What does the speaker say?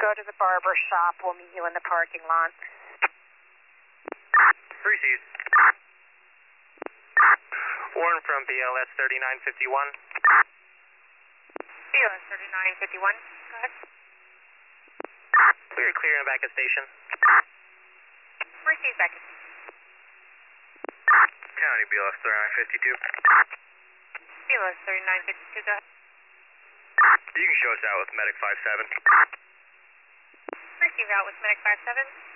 go to the barber shop. We'll meet you in the parking lot. Received. Warren from BLS 3951. BLS 3951. Go ahead. We are clear and back at station. Receive back. County BLS 3952. BLS 3952. Go ahead. You can show us out with Medic 57. Receive out with Medic 57.